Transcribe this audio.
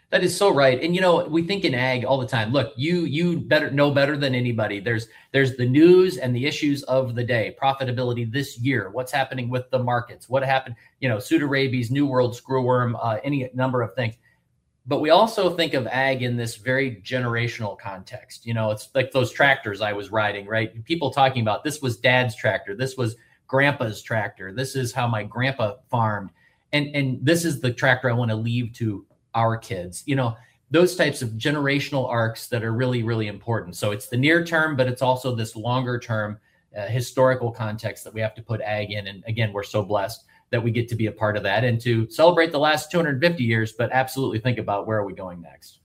That is so right. And we think in ag all the time. Look, you better know better than anybody. There's the news and the issues of the day, profitability this year, what's happening with the markets, what happened, pseudorabies, new world screwworm, any number of things. But we also think of ag in this very generational context. It's like those tractors I was riding, right? People talking about this was dad's tractor, this was grandpa's tractor, this is how my grandpa farmed, and this is the tractor I want to leave to our kids. Those types of generational arcs that are really, really important. So it's the near term, but it's also this longer term historical context that we have to put ag in. And again, we're so blessed that we get to be a part of that and to celebrate the last 250 years, but absolutely think about where are we going next.